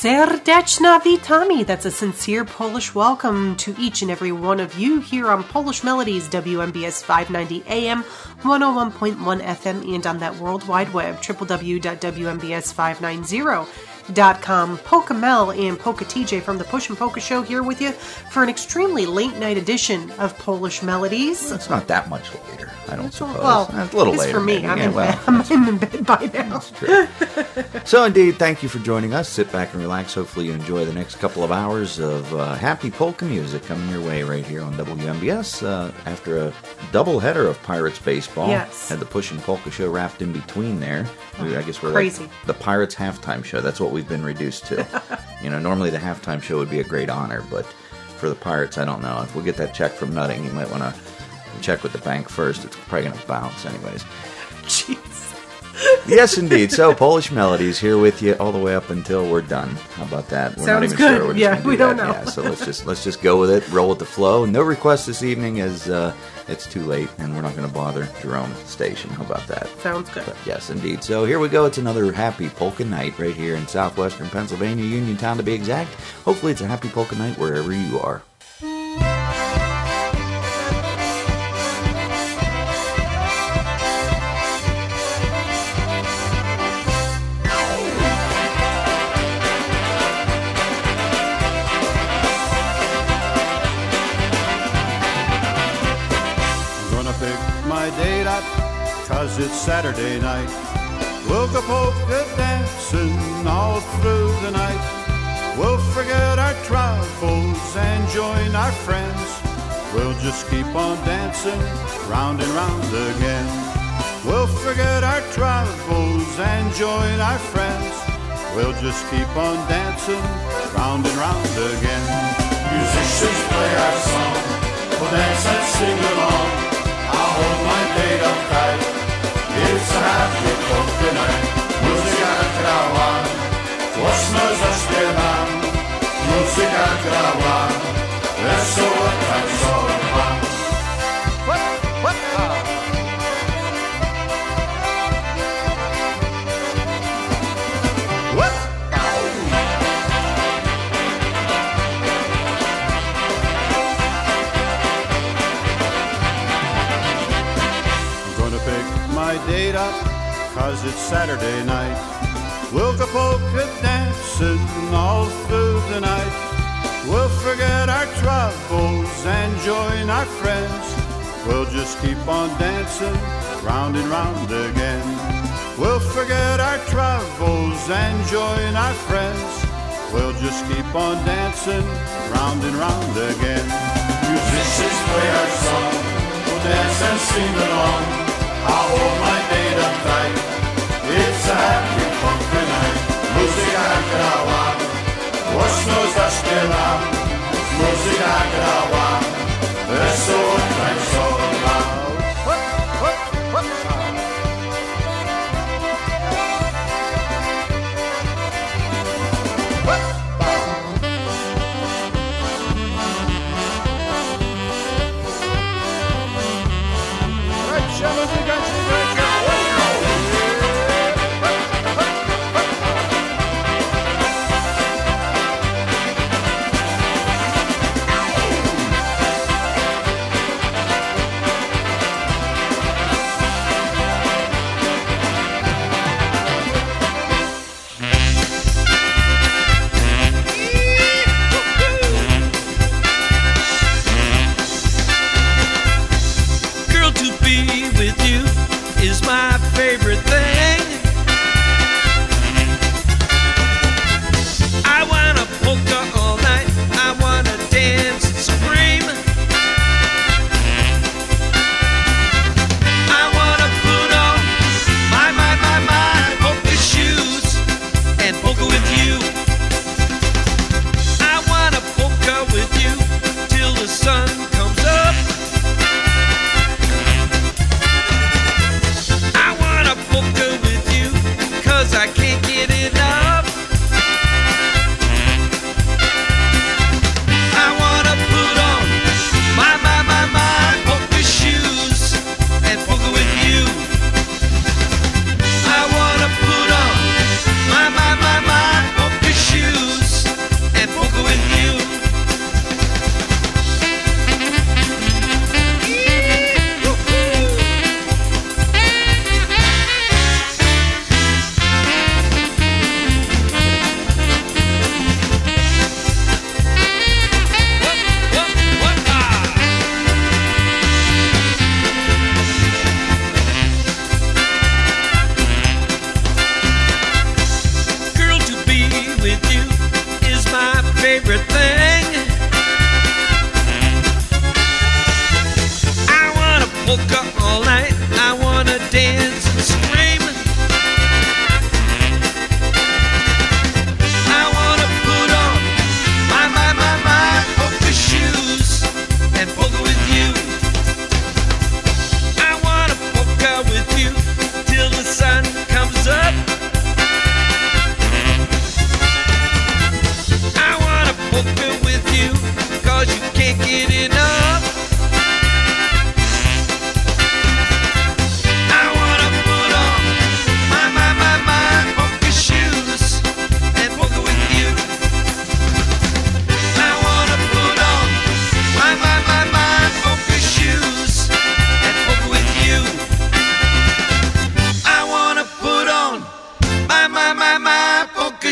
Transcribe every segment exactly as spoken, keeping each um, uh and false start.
Serdeczna witamy. That's a sincere Polish welcome to each and every one of you here on Polish Melodies, W M B S five ninety A M, one oh one point one F M, and on that World Wide Web, w w w dot w m b s five ninety dot com. Polka Mel and Polka T J from the Push and Polka Show here with you for an extremely late night edition of Polish Melodies. Well, it's not that much later, I don't suppose. Well, it's a little it's later. for me. Maybe. I'm, yeah, in well, bed. I'm, I'm in bed by now. That's true. So, indeed, thank you for joining us. Sit back and relax. Hopefully, you enjoy the next couple of hours of uh, happy polka music coming your way right here on W M B S. Uh, after a double header of Pirates baseball, yes. Had the Push and Polka Show wrapped in between there. Oh, I guess we're crazy. Like the Pirates halftime show. That's what we've been reduced to. You know, normally the halftime show would be a great honor, but for the Pirates, I don't know. If we get that check from Nutting, you might want to check with the bank first. It's probably going to bounce anyways. Jeez. Yes, indeed. So, Polish Melodies here with you all the way up until we're done. How about that? We're Sounds not even good. sure. We're just Yeah, gonna do we don't that. know. Yeah, so let's just let's just go with it. Roll with the flow. No requests this evening, as uh, it's too late, and we're not going to bother Jerome at the station. How about that? Sounds good. But yes, indeed. So here we go. It's another happy polka night right here in southwestern Pennsylvania, Uniontown to be exact. Hopefully, it's a happy polka night wherever you are. Cause it's Saturday night. We'll go polka dancing all through the night. We'll forget our troubles and join our friends. We'll just keep on dancing round and round again. We'll forget our troubles and join our friends. We'll just keep on dancing round and round again. Musicians play our song, we'll dance and sing along. I'll hold my date up tight. It's a happy polka night. Muzyka grała, głośno zaśpiewam. Muzyka grała, wesoło tańcowa. Date up, cause it's Saturday night. We'll go polka dancing all through the night. We'll forget our troubles and join our friends. We'll just keep on dancing round and round again. We'll forget our troubles and join our friends. We'll just keep on dancing round and round again. Musicians play our song, we'll dance and sing along. I'll hold my date up tight. It's a happy polka night. Muzyka grała, głośno zaśpiewam. Muzyka grała, wesoło tańcowa.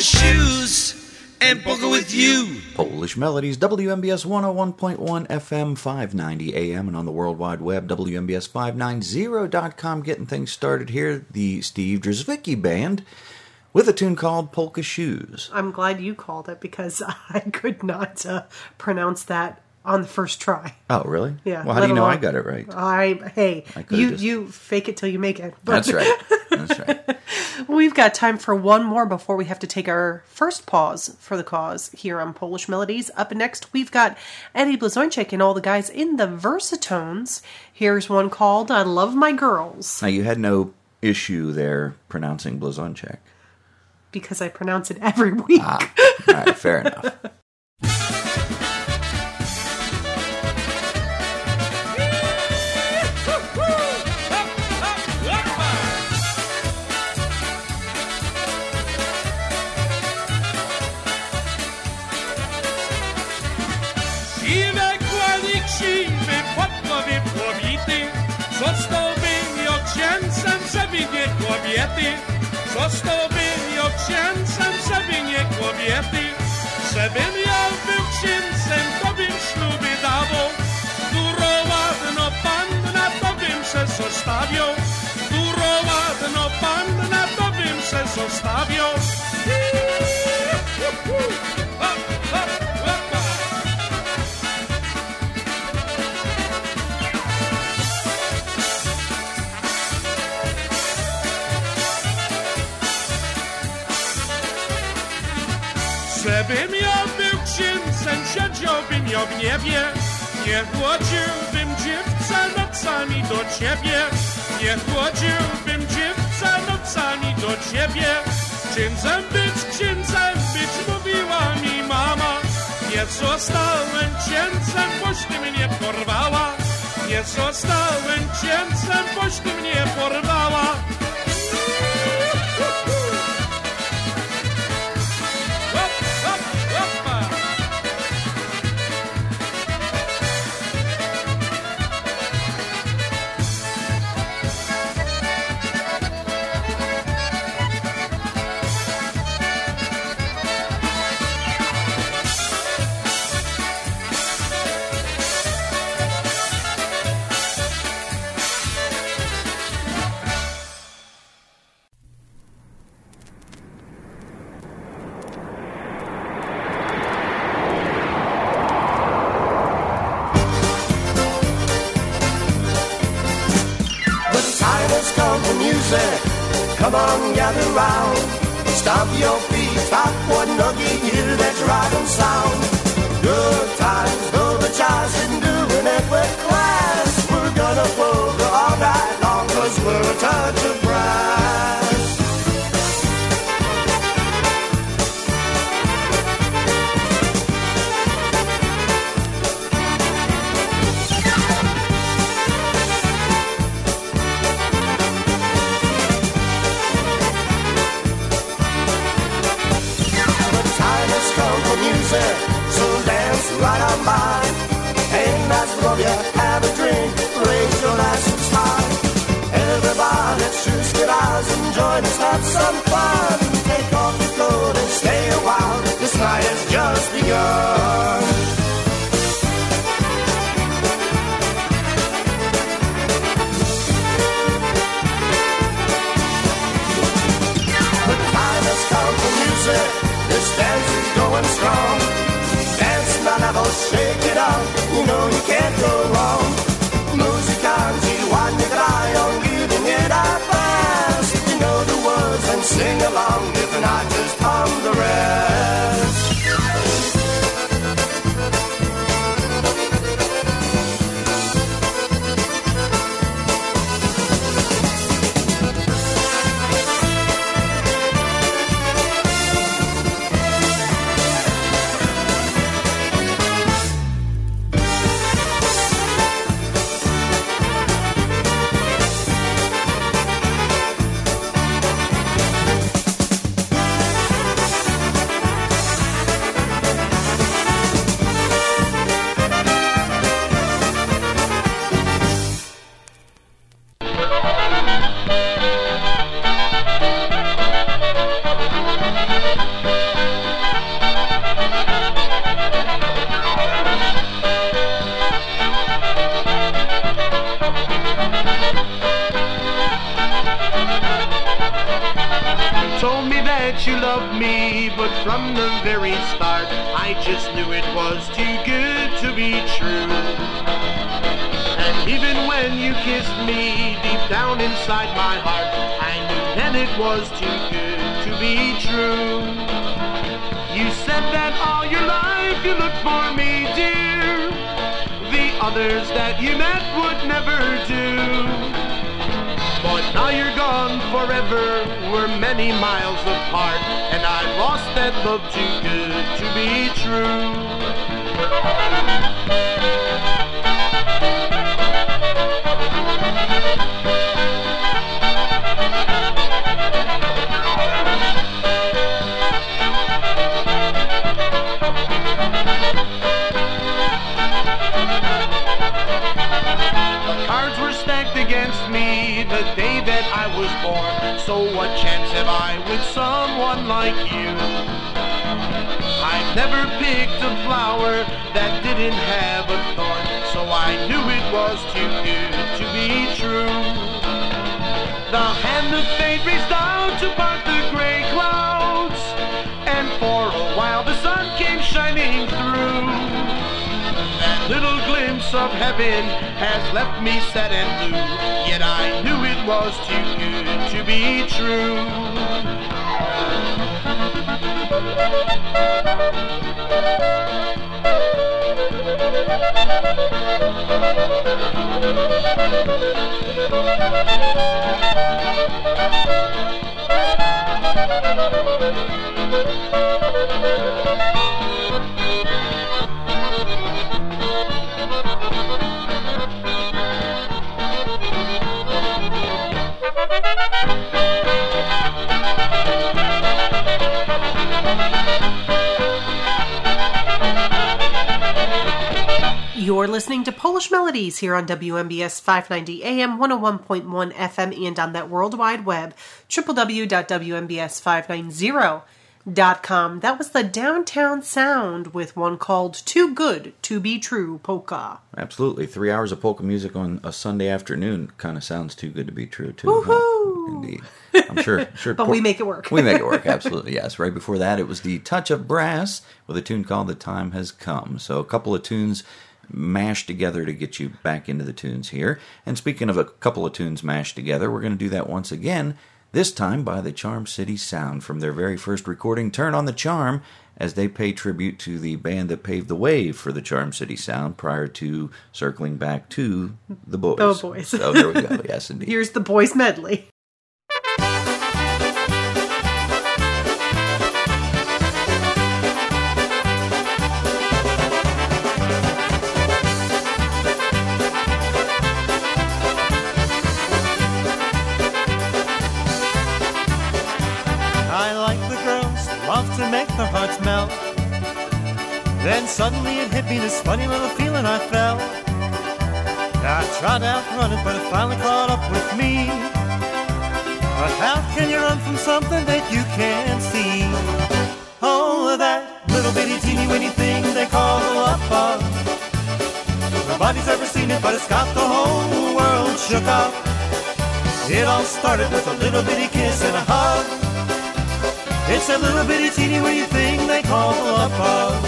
shoes and polka with you. Polish Melodies, W M B S one oh one point one F M, five ninety A M, and on the World Wide Web, W M B S five ninety dot com. Getting things started here, the Steve Drzwicki Band, with a tune called Polka Shoes. I'm glad you called it because I could not uh, pronounce that on the first try. Oh, really? Yeah. Well, how do you know I got it right? I Hey, I you, just... you fake it till you make it. But... That's right. That's right. We've got time for one more before we have to take our first pause for the cause here on Polish Melodies. Up next, we've got Eddie Blazonczyk and all the guys in the Versatones. Here's one called I Love My Girls. Now, you had no issue there pronouncing Blazonczyk. Because I pronounce it every week. Ah, all right, fair enough. Został był księdzem, żeby nie kobiety. Żebym ja był księdzem, to bym śluby dawał. Dużo ładno panna, to bym se zostawiał. Dużo ładno panna, to bym se zostawiał. Żebym ja był księdzem, siedziałbym ja w niebie. Nie chłodziłbym dziewca nocami do ciebie. Nie chłodziłbym dziewca nocami do ciebie. Księdzem być, księdzem być, mówiła mi mama. Nie zostałem księdzem, boś ty mnie porwała. Nie zostałem księdzem, boś ty mnie porwała. Come on, gather round. Stomp your feet, stop one noogie, hear that riding sound. Good times, though the child isn't doing it with class. We're gonna polka all night long, cause we're a touch of brass. So dance right on by. Hey, nice love you, have a drink, raise your glass and smile. Everybody, shoot your eyes and join us, have some fun. Take off your coat and stay a while. This night has just begun. The time has come for music. This dance is going strong. Dance my level, shake it up. You know you can't go wrong. Musikanci, ładnie grają, giving it our best. You know the words and sing along. If not, just hum the rest. me that you loved me, but from the very start, I just knew it was too good to be true. And even when you kissed me deep down inside my heart, I knew then it was too good to be true. You said that all your life you looked for me, dear. The others that you met would never do. But now you're gone forever, we're many miles apart, and I lost that love too good to be true. Against me the day that I was born, so what chance have I with someone like you? I've never picked a flower that didn't have a thorn, so I knew it was too good to be true. The hand of fate reached out to part the gray clouds, and for a while the sun came shining through. That little glimpse of heaven has left me sad and blue, yet I knew it was too good to be true. You're listening to Polish Melodies here on W M B S five ninety A M, one oh one point one F M, and on that World Wide Web, w w w dot w m b s five ninety dot com. That was the Downtown Sound with one called Too Good to Be True polka. Absolutely. Three hours of polka music on a Sunday afternoon kind of sounds too good to be true, too. Woohoo! Huh? Indeed. I'm sure. sure. But we make it work. We make it work, absolutely, yes. Right before that, it was the Touch of Brass with a tune called The Time Has Come. So a couple of tunes mashed together to get you back into the tunes here. And speaking of a couple of tunes mashed together, we're going to do that once again, this time by the Charm City Sound from their very first recording, Turn on the Charm, as they pay tribute to the band that paved the way for the Charm City Sound prior to circling back to the Boys. The Boys. So there we go, yes indeed. Here's the Boys medley. To make their hearts melt. Then suddenly it hit me, this funny little feeling I felt. I tried to outrun it, but it finally caught up with me. But how can you run from something that you can't see? Oh, that little bitty teeny weeny thing they call love. Nobody's ever seen it, but it's got the whole world shook up. It all started with a little bitty kiss and a hug. It's a little bitty teeny weeny thing they call love.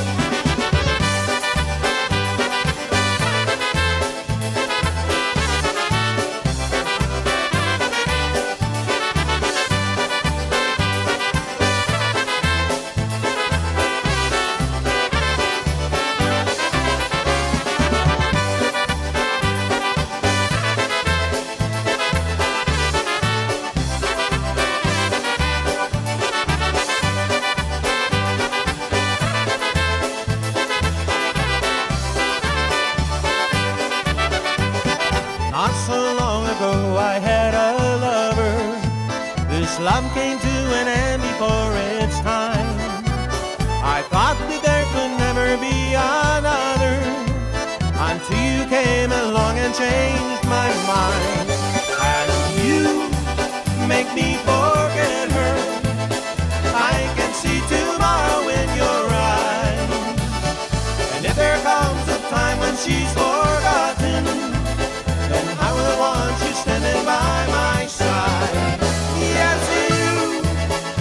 Love came to an end before its time. I thought that there could never be another, until you came along and changed my mind. And you make me forget her. I can see tomorrow in your eyes. And if there comes a time when she's forgotten, then I will want you standing by my side. Yes, you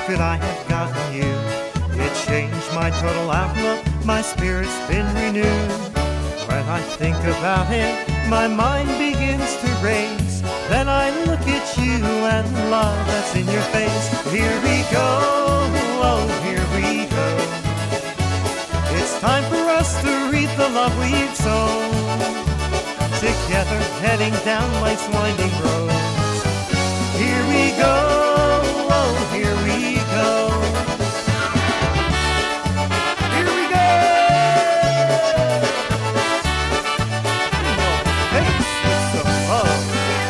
that I have gotten you. It changed my total outlook, my spirit's been renewed. When I think about it, my mind begins to race. Then I look at you and love that's in your face. Here we go, oh, here we go. It's time for us to reap the love we've sown. Together, heading down life's winding roads. Here we go, oh, here we go. Here we go. Face with some love.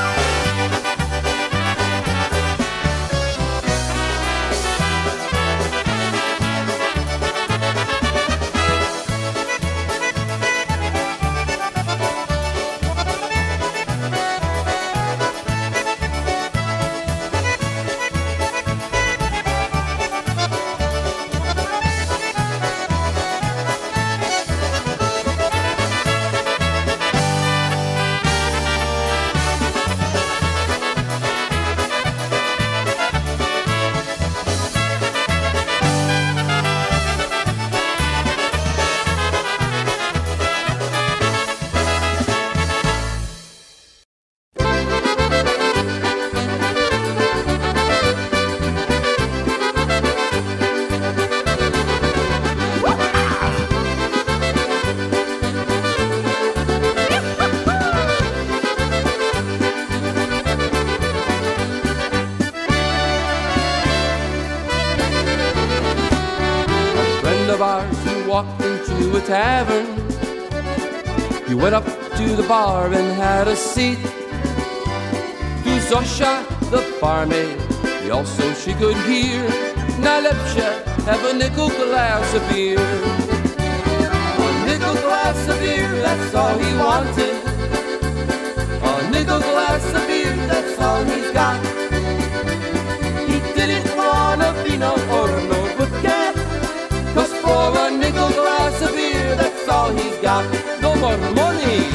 Walked into a tavern. He went up to the bar and had a seat. To Zosha, the barmaid, he also she could hear. Nalepsha, have a nickel glass of beer. A nickel glass of beer, that's all he wanted. A nickel glass of beer, that's all he's got. He didn't wanna be no or no vodka. Cause for a nickel glass of beer, that's all he's got. No more money.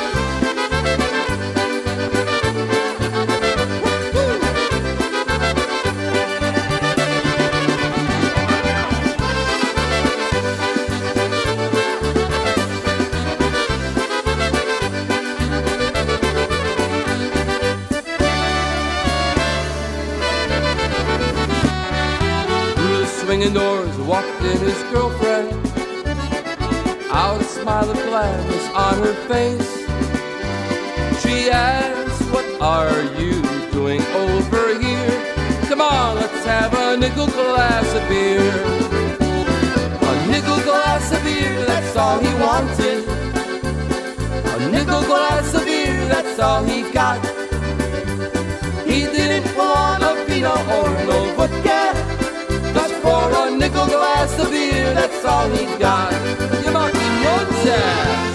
Through the swinging doors walked in his girlfriend. Out a smile of gladness on her face. She asked, what are you doing over here? Come on, let's have a nickel glass of beer. A nickel glass of beer, that's all he wanted. A nickel glass of beer, that's all he got. He didn't want a vino or no vodka. Just for a nickel glass of beer, that's all he got. You might be Mozart.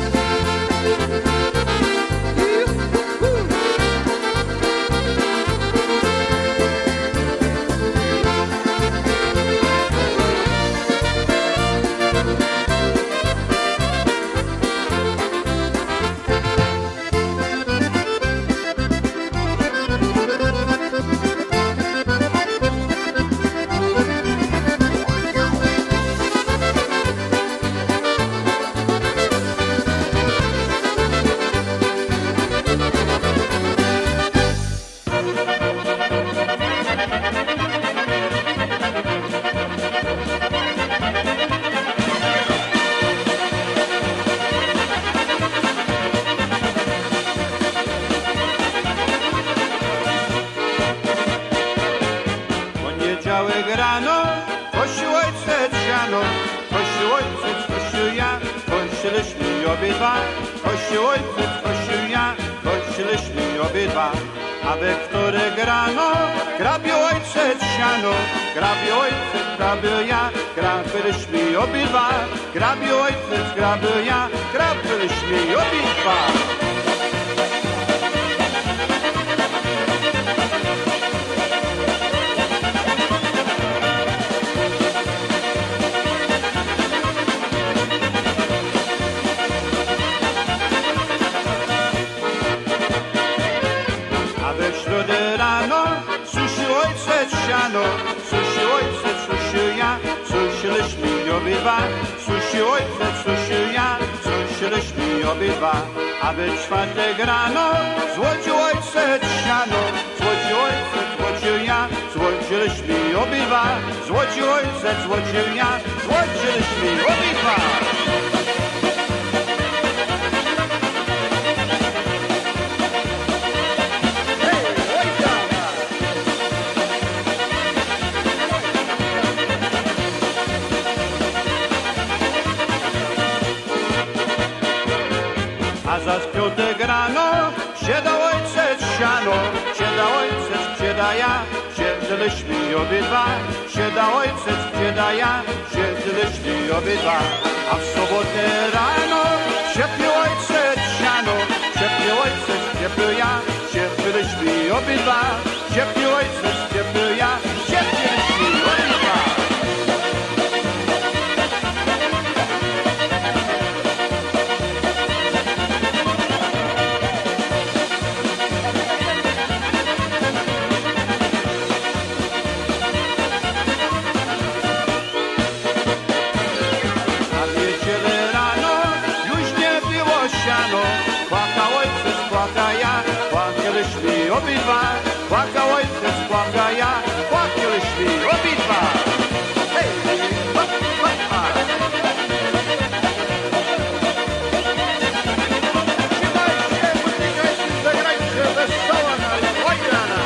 rano, kościół ojciec siano, kościół ojciec, kościół ja, kończyliśmy obydwa, kościół ojciec, kościół ja, kończyliśmy obydwa. Aby który grano, grabił ojciec siano, grabił ojciec, grabił ja, grabiliśmy obydwa, grabił ojciec, grabił ja, grabiliśmy obydwa. Siano, sushi ojciec siano, sushi obydwa, susi ojciec, susi ja, susiliśmy obydwa. A we czwartek rano złodził ojciec siano, złodził ojciec, złodził ja, złodziliśmy obydwa. Złodził ojciec, złodził ja, złodziliśmy obydwa. A za piątek rano sieda ojciec siano, sieda ojciec, sieda ja, siedliśmy obydwa. Sieda ojciec, sieda ja, siedliśmy obydwa. A w sobotę rano siepił ojciec siano, siepił ojciec, siepił ja, siedliśmy obydwa. Siepił ojciec, siepił ja, siedliśmy obydwa. Obydwa, płakał ojciec, płaka ja, płakaliśmy obydwa. Hej, hop, hop, hop. Trzymajcie, potykajcie, zagrajcie, wesoła na Wojgrana.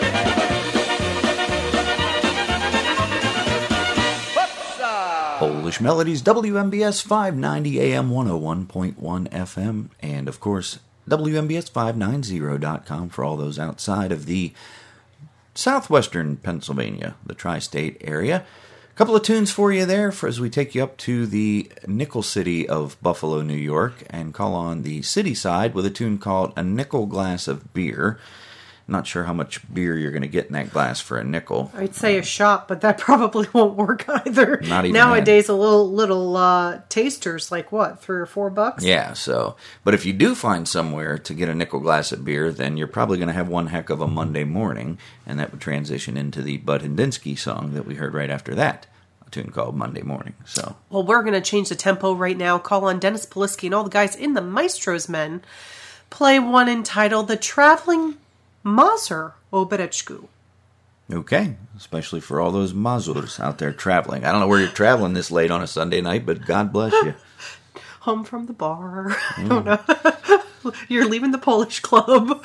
Hopsa! Polish Melodies, W M B S five ninety A M, one oh one point one F M, and of course, W M B S five ninety dot com for all those outside of the southwestern Pennsylvania, the tri-state area. A couple of tunes for you there for as we take you up to the nickel city of Buffalo, New York, and call on the city side with a tune called A Nickel Glass of Beer. Not sure how much beer you're going to get in that glass for a nickel. I'd say a shot, but that probably won't work either. Not even nowadays. That. A little little uh, tasters, like what, three or four bucks? Yeah. So, but if you do find somewhere to get a nickel glass of beer, then you're probably going to have one heck of a Monday morning, and that would transition into the Bud Hindinsky song that we heard right after that, a tune called Monday Morning. So, well, we're going to change the tempo right now. Call on Dennis Polisky and all the guys in the Maestro's Men. Play one entitled "The Traveling Mazur Obereczku." Okay, especially for all those Mazurs out there traveling. I don't know where you're traveling this late on a Sunday night, but God bless you. Home from the bar. Mm. I don't know. You're leaving the Polish club.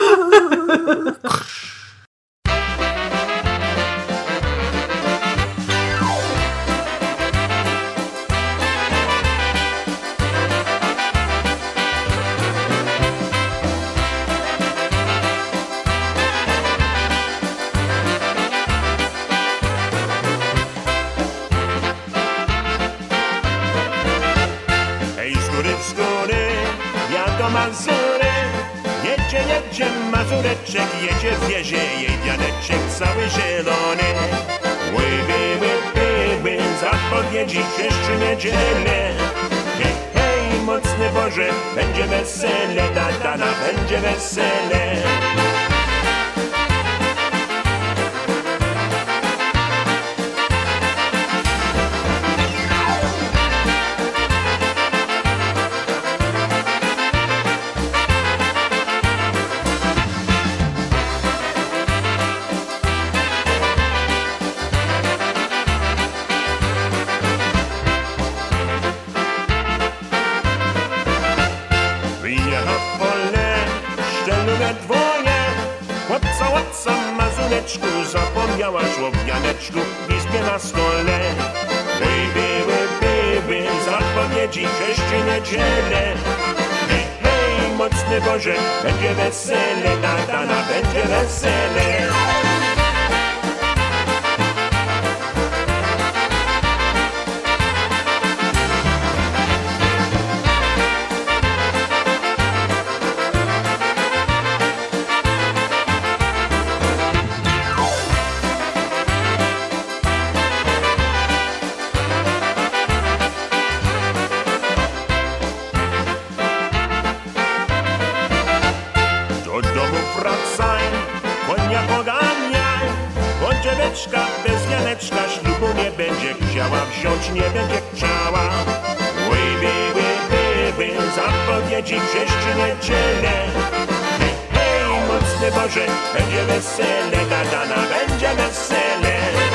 Mazury, jedzie, jedzie Mazureczek, jedzie w wiezie jej wianeczek cały zielony. Łyby, łyby, łyby, zapowiedzi jeszcze niedzielę. Hej, hej, mocny Boże, będzie wesele, Tatana, będzie wesele. Zapomniałaś o wianeczku w izbie na stole. Baby, baby, zapowiedzi jeszcze niedzielę. Hej, hej, mocny Boże, będzie wesele, Tatana, będzie wesele. Bez wianeczka ślubu nie będzie, powiedziała, wziąć nie będzie chciała. Łyby, łyby, łyby, zapowiedzi wrzeszczy niedzielę. Hej, hej, mocny Boże, będzie wesele, gadana, będzie wesele.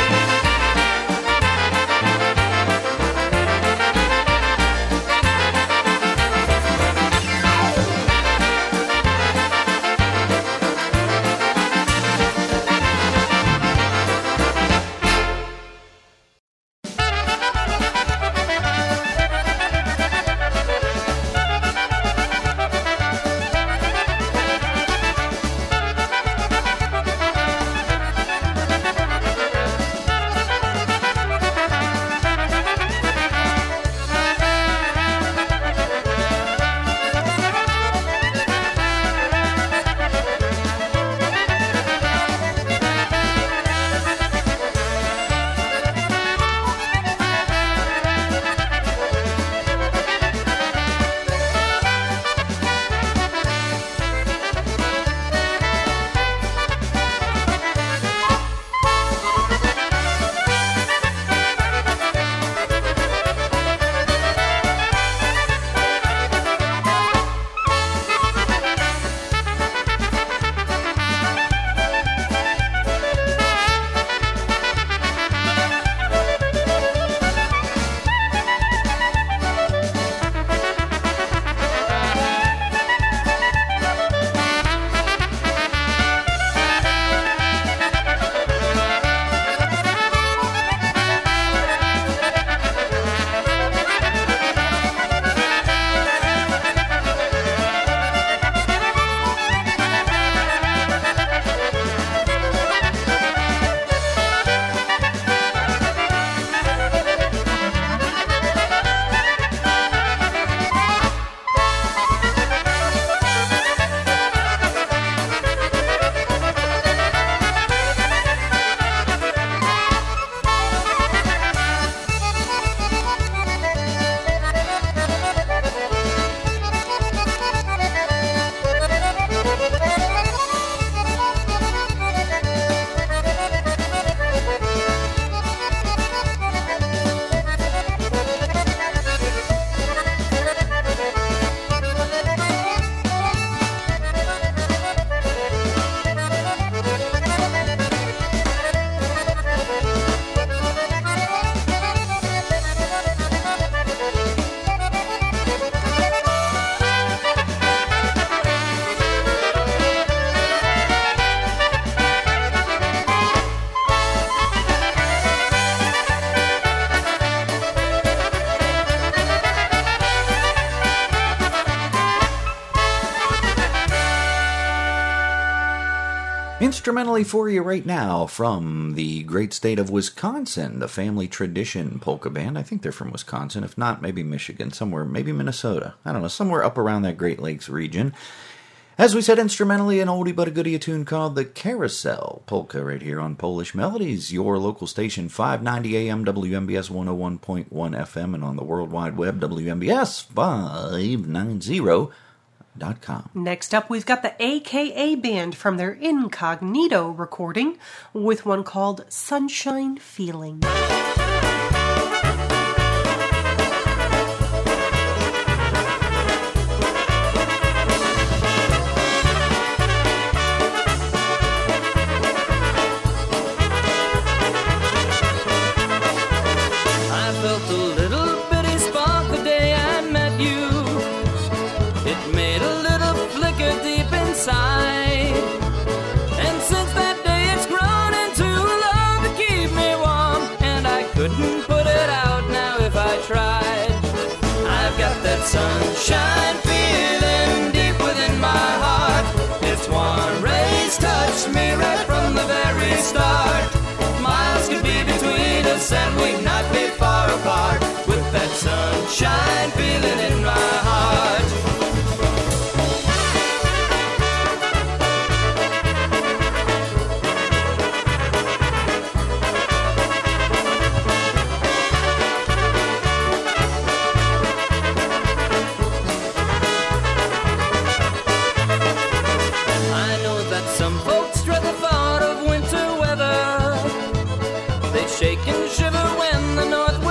Instrumentally for you right now from the great state of Wisconsin, the Family Tradition Polka Band. I think they're from Wisconsin. If not, maybe Michigan, somewhere, maybe Minnesota. I don't know, somewhere up around that Great Lakes region. As we said, instrumentally, an oldie but a goodie, a tune called the Carousel Polka right here on Polish Melodies, your local station, five ninety A M, W M B S one oh one point one F M, and on the World Wide Web, W M B S five ninety dot com. Next up, we've got the A K A Band from their Incognito recording with one called Sunshine Feeling. Sunshine feeling deep within my heart. Its warm rays touch me right from the very start. Miles could be between us and we'd not be far apart. With that sunshine feeling in my heart. Shake and shiver when the north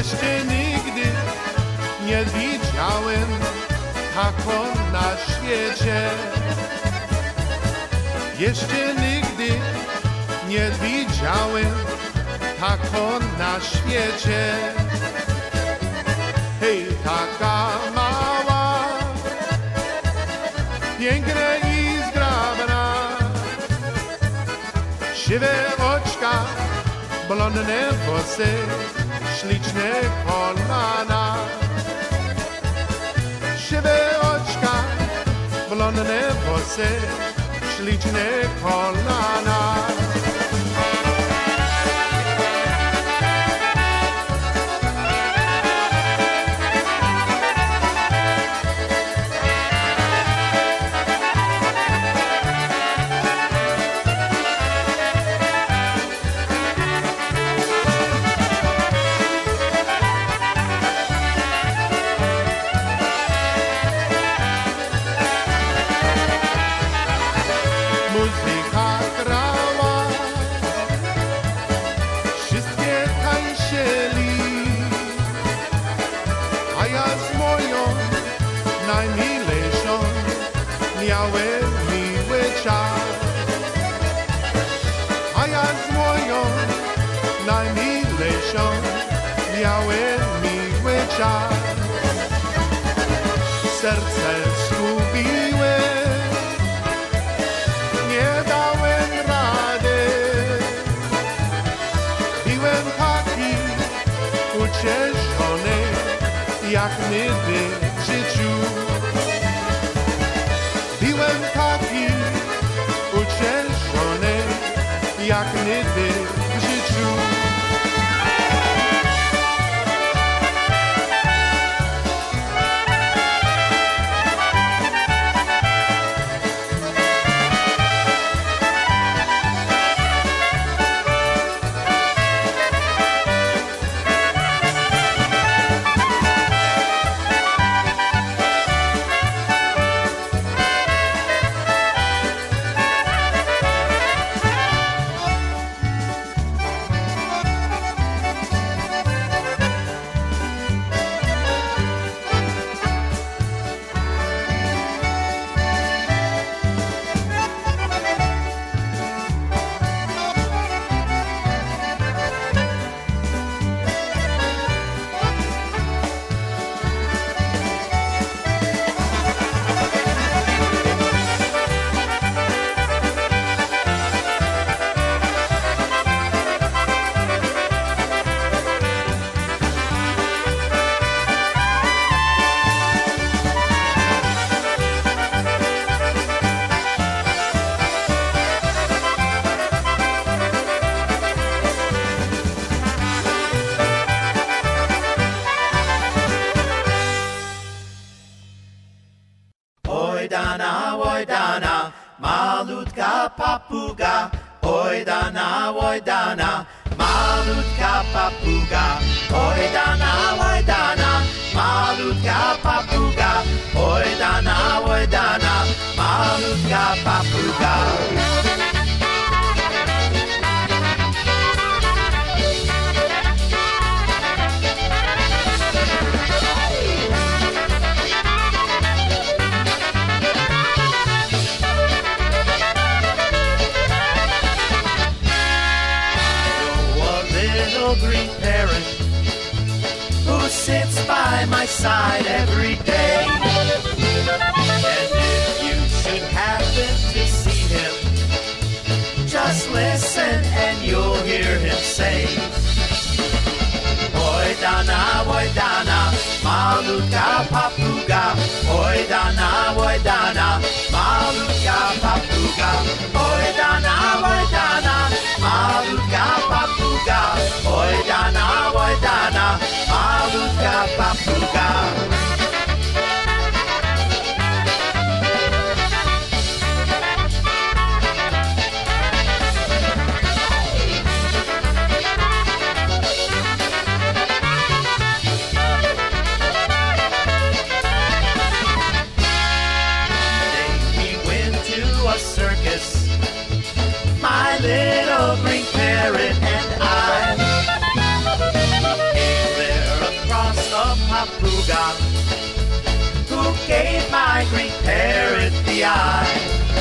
Jeszcze nigdy nie widziałem tako na świecie. Jeszcze nigdy nie widziałem tako na świecie. Hej, taka mała, piękna i zgrabna, siwe oczka, blondne włosy, śliczne kolana. Siwe oczka, blondne włosy, śliczne kolana. Serce zgubiłem, nie dałem rady. Byłem taki ucieszony, jak nigdy w życiu. Byłem taki ucieszony, jak nigdy w życiu. papuga, oj dana, oj dana, malutka papuga, oj dana, oj dana, malutka papuga, oj dana, oj dana, malutka papuga. Green parrot who sits by my side every day. And if you should happen to see him, just listen and you'll hear him say, Oi dana, oi dana, malutka papuga, oi dana, oi dana, malutka papuga, oi dana, oi dana, malutka papuga, oi dana, oi dana, malutka papuga. eye.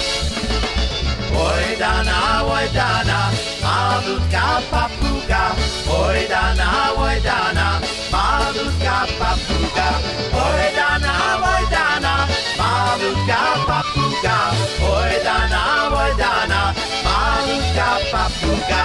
Oj dana, oj dana, malutka papuga. Oj dana, oj dana, malutka papuga. Oj dana, oj dana, malutka papuga. Oj dana, oj dana, malutka papuga.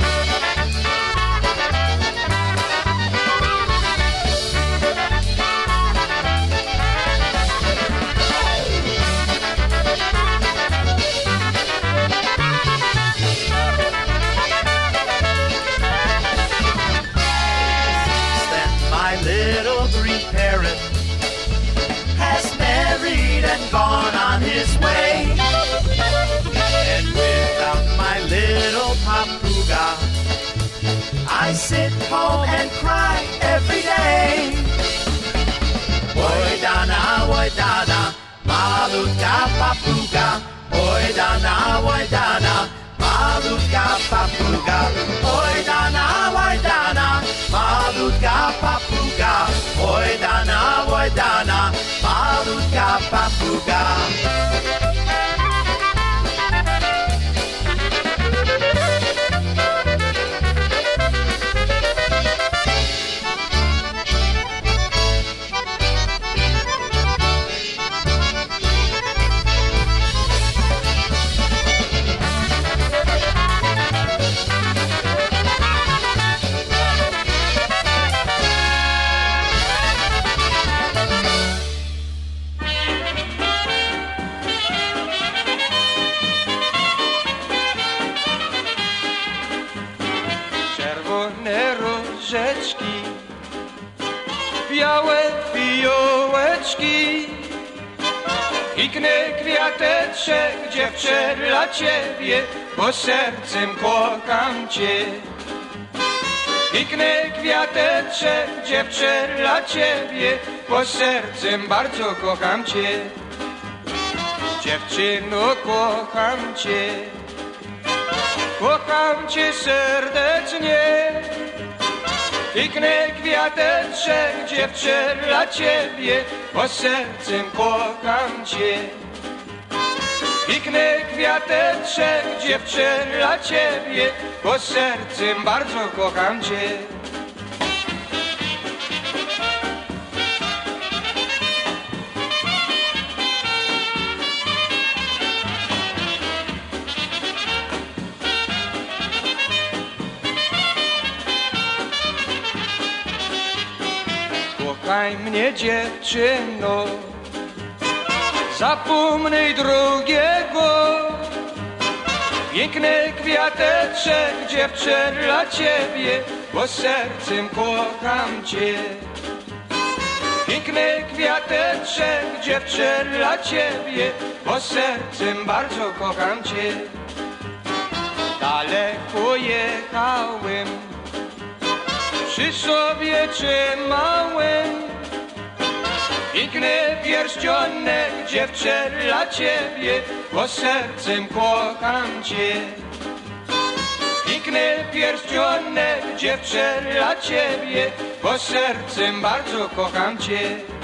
Gone on his way, and without my little papuga, I sit home and cry every day. Oi dana, oi dana, malutka papuga. Oi dana, oi dana, malutka papuga. Oi dana, oi dana, malutka papuga. Oi dana, oi dana, malutka papuga. Białe fiołeczki, piknę kwiateczek, dziewczę, dla ciebie, bo sercem kocham cię. Piknę kwiateczek, dziewczę, dla ciebie, bo sercem bardzo kocham cię. Dziewczyno, kocham cię, kocham cię serdecznie. Piknę kwiateczek, dziewczę, dla ciebie, bo sercem kocham cię. Piknę kwiateczek, dziewczę, dla ciebie, bo sercem bardzo kocham cię. Kochaj mnie, dziewczyno, zapomnij drugiego. Piękny kwiateczek, dziewczę, dla ciebie, bo sercem kocham cię. Piękny kwiateczek, dziewczę, dla ciebie, bo sercem bardzo kocham cię. Daleko jechałem, przy sobie trzymałem piękny pierścionek, dziewczę, dla ciebie, bo sercem kocham cię. Piękny pierścionek, dziewczę, dla ciebie, bo sercem bardzo kocham cię.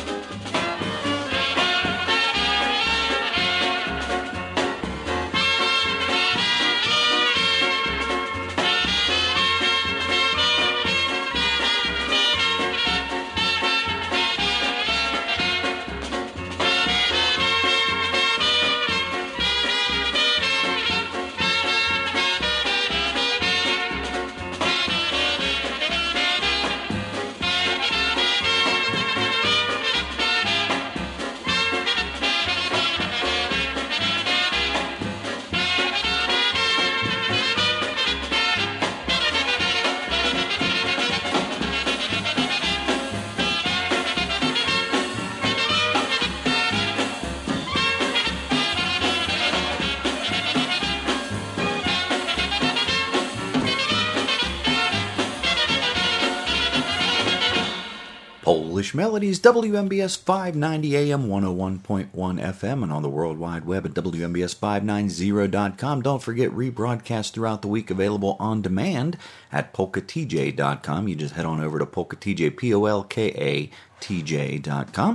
Polish Melodies, W M B S five ninety A M, one oh one point one F M, and on the World Wide Web at W M B S five ninety dot com. Don't forget, rebroadcast throughout the week available on demand at polka t j dot com. You just head on over to polka t j, P O L K A T J dot com.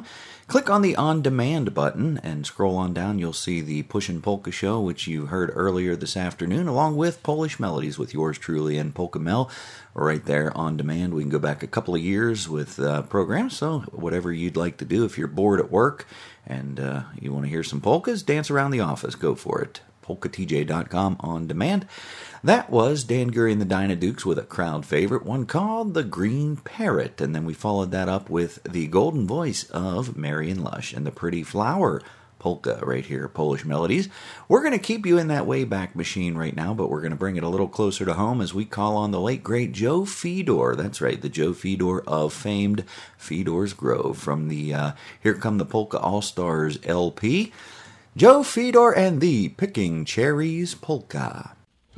Click on the On Demand button and scroll on down. You'll see the Pushin' Polka show, which you heard earlier this afternoon, along with Polish Melodies with yours truly and Polka Mel, right there on demand. We can go back a couple of years with uh, programs, so whatever you'd like to do. If you're bored at work and uh, you want to hear some polkas, dance around the office, go for it. polka t j dot com on demand. That was Dan Gurry and the Dynadukes with a crowd favorite, one called The Green Parrot. And then we followed that up with the golden voice of Marion Lush and the Pretty Flower polka right here, Polish Melodies. We're going to keep you in that Wayback Machine right now, but we're going to bring it a little closer to home as we call on the late, great Joe Fedor. That's right, the Joe Fedor of famed Fedor's Grove from the uh, Here Come the Polka All-Stars L P. Joe Fedor and the Picking Cherries Polka.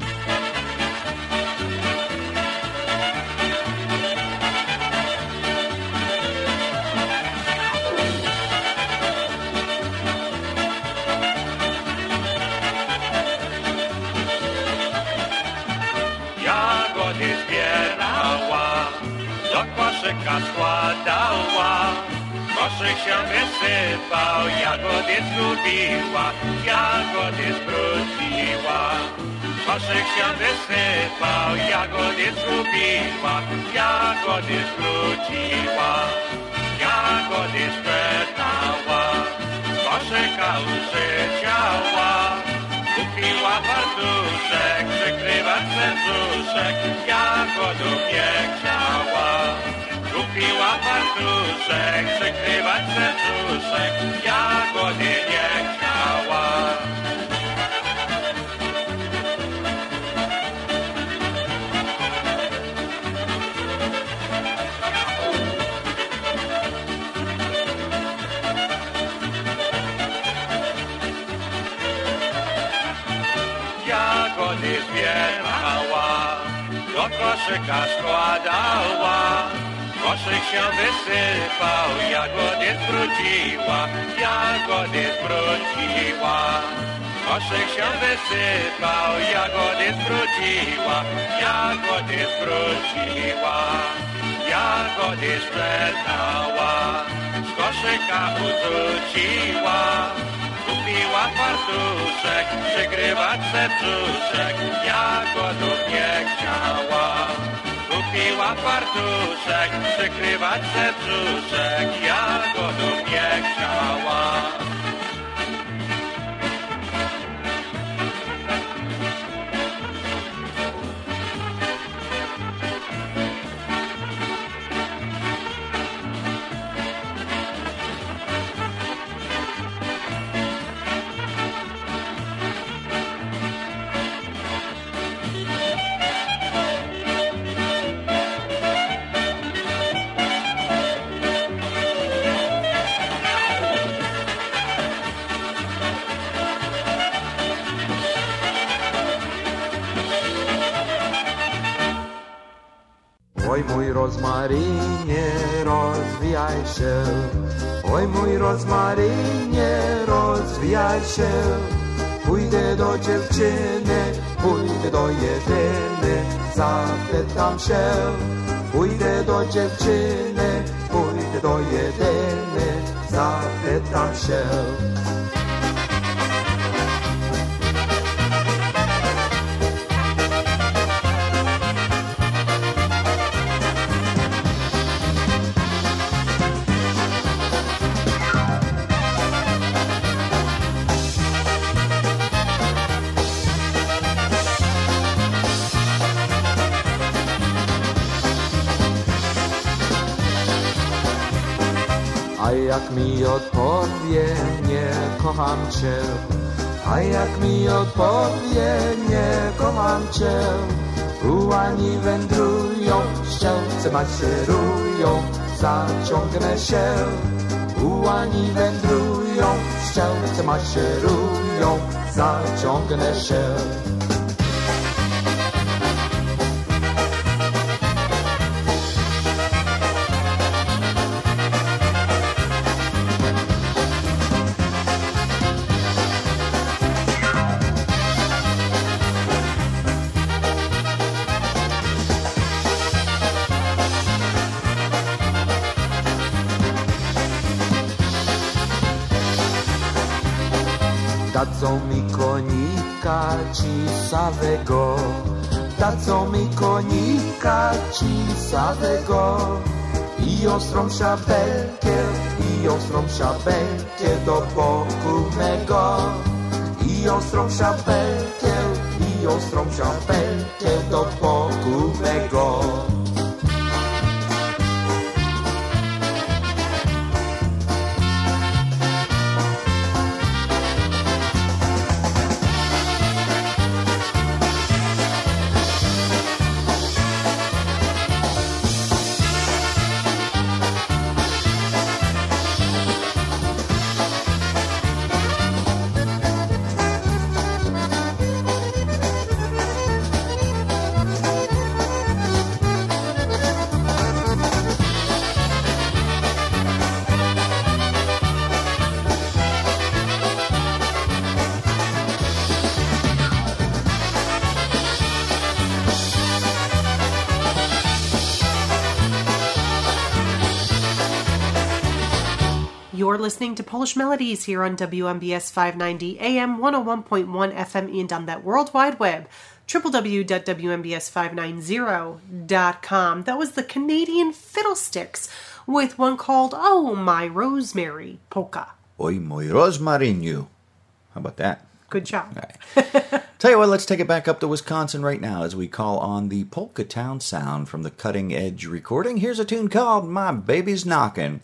Jagody zbierała, do koszyka składała. Koszyk się wysypał, jagody zgubiła, jagody zwróciła. Koszyk się wysypał, jagody zgubiła, jagody zwróciła. Jagody sprzedała, koszyka użyciała. Kupiła fartuszek, przykrywać serduszek, jagodów nie chciała. Kupiła fartuszek, przykrywać serduszek, jagody nie chciała. Jagody zbierała, do koszyka składała. Koszyk się wysypał, jagody zwróciła, jagody zwróciła. Koszyk się wysypał, jagody zwróciła, jagody zwróciła. Jagody sprzedała, z koszyka urzuciła. Kupiła fartuszek, przykrywać serduszek, jagodów nie chciała. Kupiła fartuszek, przykrywać serduszek, jagodów nie chciała. Oj mój rozmarynie, rozwijaj się. Oj mój rozmarynie, rozwijaj się. Pójdę do dziewczyny, pójdę do jedyny, zapytam się. Pójdę do dziewczyny, pójdę do jedyny, zapytam się. A jak mi odpowie, nie kocham cię. A jak mi odpowie, nie kocham cię. Ułani wędrują, szczęce maszerują, zaciągnę się. Ułani wędrują, szczęce maszerują, zaciągnę się. Dadzą mi konika cisawego, dadzą mi konika cisawego i ostrą szabelkę, i ostrą szabelkę do boku mego, i ostrą szabelkę, i ostrą szabelkę do boku mego. You're listening to Polish Melodies here on W M B S five ninety A M, one oh one point one F M, and on that World Wide Web, w w w dot w m b s five ninety dot com. That was the Canadian Fiddlesticks with one called Oh My Rosemary Polka. Oj mój rozmariniu. How about that? Good job. Right. Tell you what, let's take it back up to Wisconsin right now as we call on the Polka Town Sound from the Cutting Edge recording. Here's a tune called My Baby's Knockin'.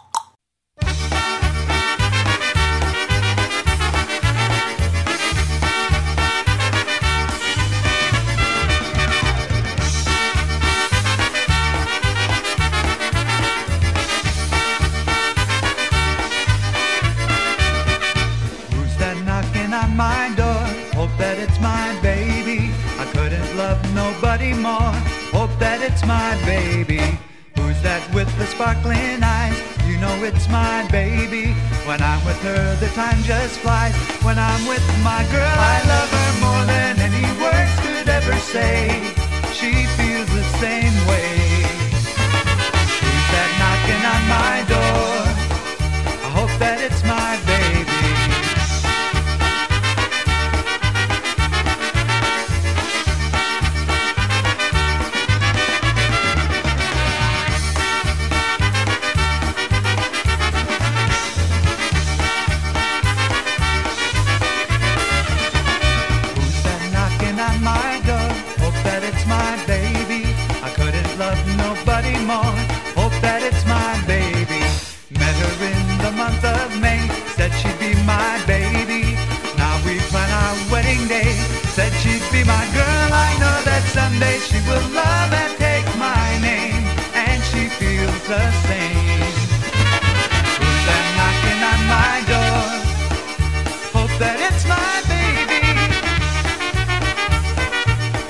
My door, hope that it's my baby. I couldn't love nobody more. Hope that it's my baby. Who's that with the sparkling eyes? You know it's my baby. When I'm with her, the time just flies. When I'm with my girl, I love her more than any words could ever say. She feels the same way. Who's that knocking on my door? I hope that it's my baby. Hope that it's my baby. Met her in the month of May. Said she'd be my baby. Now we plan our wedding day. Said she'd be my girl. I know that someday she will love and take my name. And she feels the same. Who's that knocking on my door? Hope that it's my baby.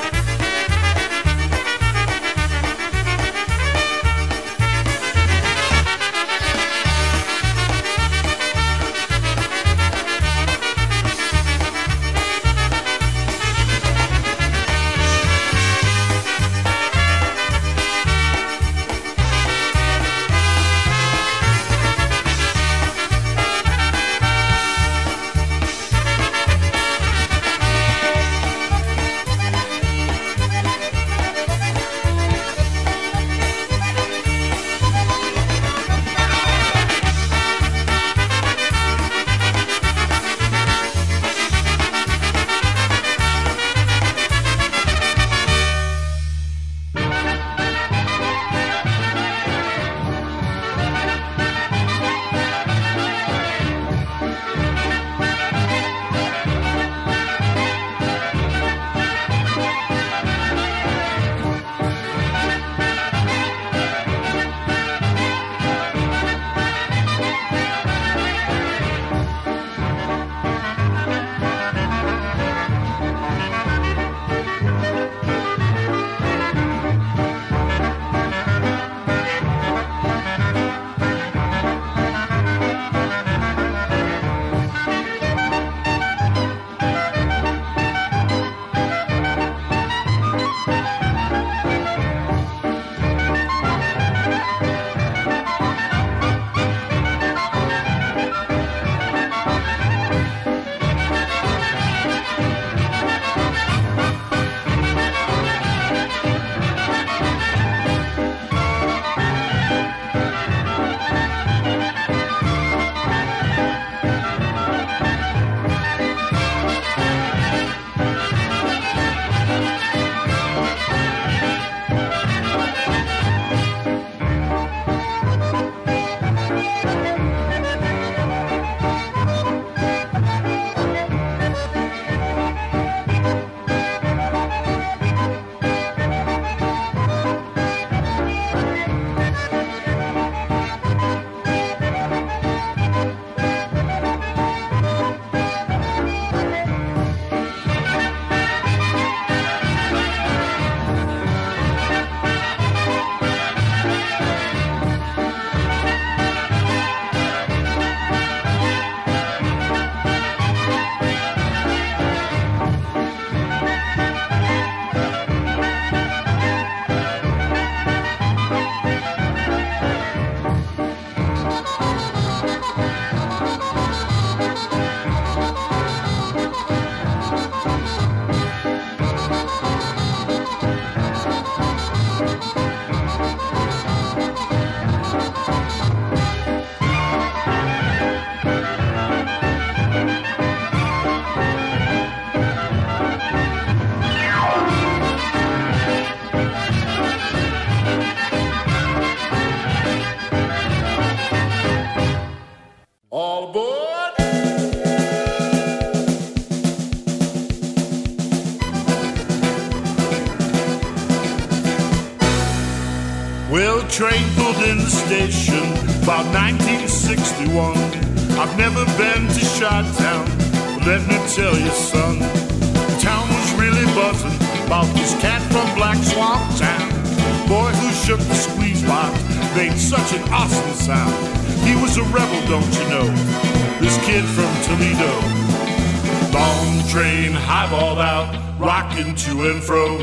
train pulled in the station about nineteen sixty-one. I've never been to Chi-Town, but let me tell you, son, the town was really buzzing about this cat from Black Swamp Town. Boy who shook the squeeze box made such an awesome sound. He was a rebel, don't you know, this kid from Toledo. Long train, highballed out, rocking to and fro.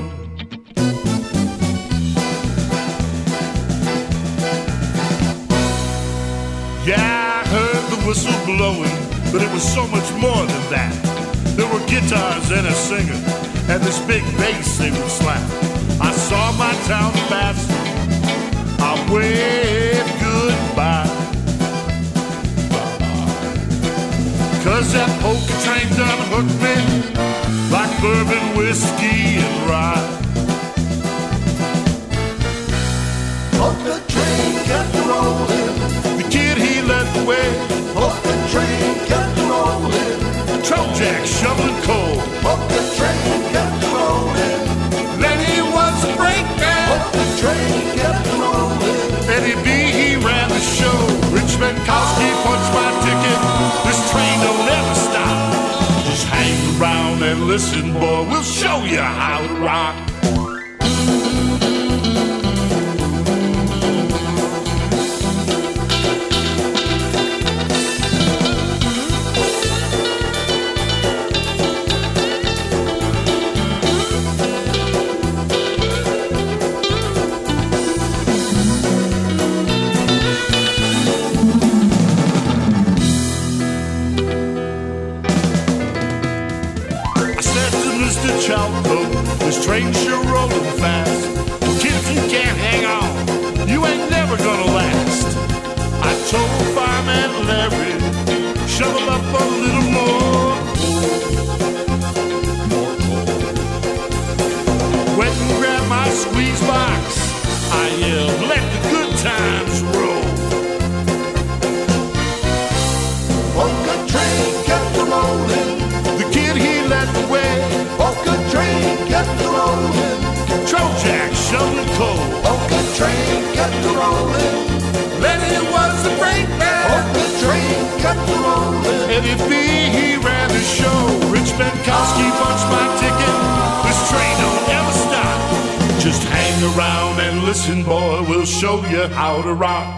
Yeah, I heard the whistle blowing, but it was so much more than that. There were guitars and a singer, and this big bass they would slap. I saw my town pass, I waved goodbye. Cause that polka train done hooked me like bourbon, whiskey, and rye. Polka train kept rolling. The kid, he led the way. Polka train kept rolling. Trojack shoveling coal. Polka train kept rolling. Lenny was a breakman. Polka train kept rolling. Eddie B, he ran the show. Rich Menkowski punched my ticket. This train don't ever stop. Just hang around and listen, boy. We'll show you how to rock. This train's sure rolling fast. Kid, if you can't hang on, you ain't never gonna last. I told Fireman Larry, shovel up a little more. Went and grabbed my squeeze box. I yelled, let the good times roll. Polka train kept rolling. The kid, he led the way. Polka train kept rolling. Trojack shoveling coal. Polka train kept rolling. Lenny was the breakman. Polka train kept rolling. Eddie B, he ran the show. Rich Menkowski punched my ticket. This train don't ever stop. Just hang around and listen, boy. We'll show you how to rock.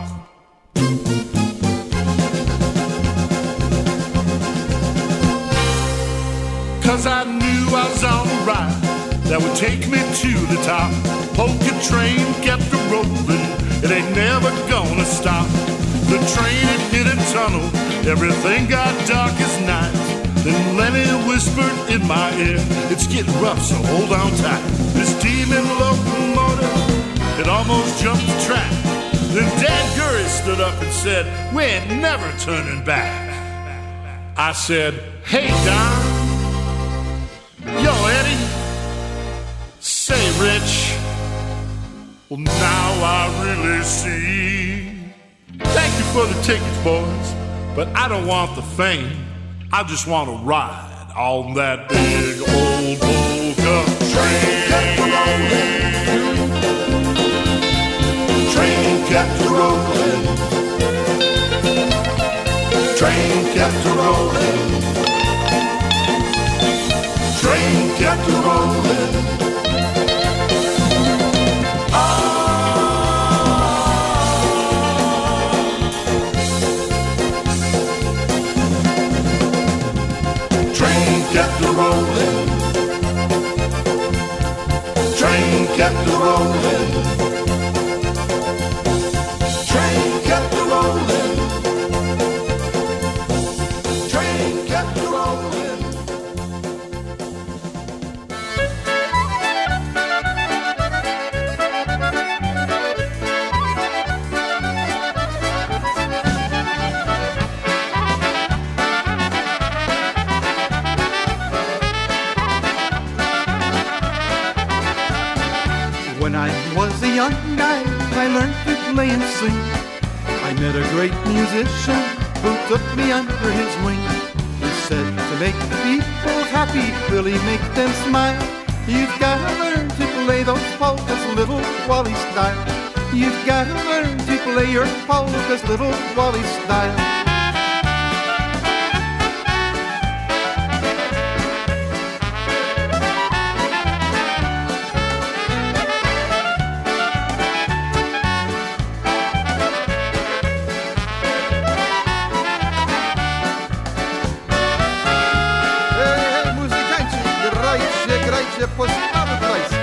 Cause I knew I was on the ride that would take me to the top. Polka train kept a rolling, it ain't never gonna stop. The train had hit a tunnel, everything got dark as night. Then Lenny whispered in my ear, it's getting rough, so hold on tight. This demon locomotive, it almost jumped the track. Then Dan Gurry stood up and said, we ain't never turning back. I said, hey Don. Yo, Eddie, say, Rich, well, now I really see. Thank you for the tickets, boys, but I don't want the fame. I just want to ride on that big old polka train. Train kept rolling. Train kept rolling. Train kept rolling. Train kept rolling. Train kept rolling. Train kept rolling. Train kept rolling. When I was a young guy, I learned to play and sing. I met a great musician who took me under his wing. He said to make people happy, really make them smile, you've got to learn to play play those polkas, little Wally style. You've got to learn to play your polkas, little Wally style. Postawy plajskie.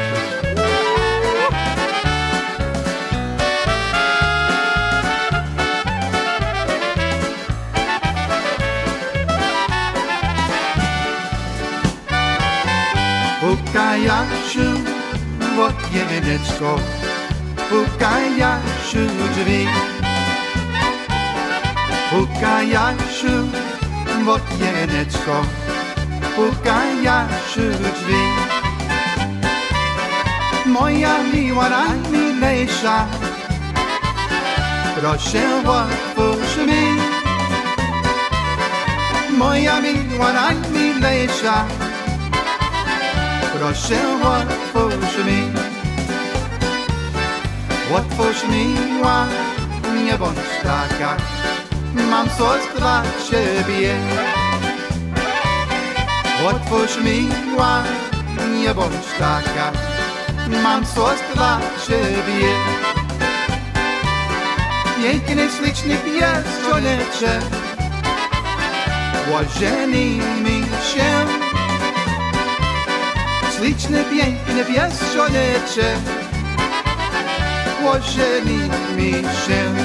Pukaj Jasiu w okieneczko, pukaj Jasiu drzwi. Pukaj Jasiu w okieneczko, pukaj Jasiu drzwi. Moja miła najmilejsza, proszę otwórz mi. Moja miła najmilejsza, proszę otwórz mi. Otwórz miła, nie bądź taka, mam coś dla ciebie. Otwórz miła, nie bądź taka, mam coś dla ciebie. Piękny, śliczny pies, czoleczek, ożenimy się. Śliczny, piękny pies, czoleczek, ożenimy się.